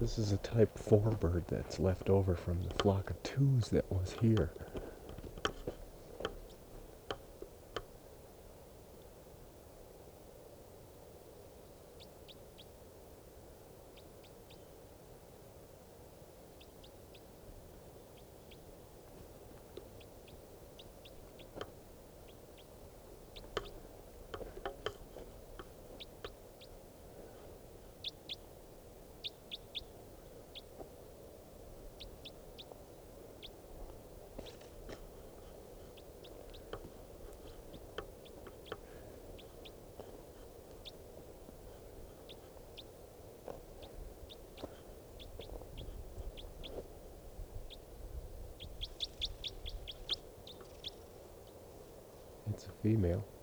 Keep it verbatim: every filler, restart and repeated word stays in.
This is a type four bird that's left over from the flock of twos that was here. It's a female.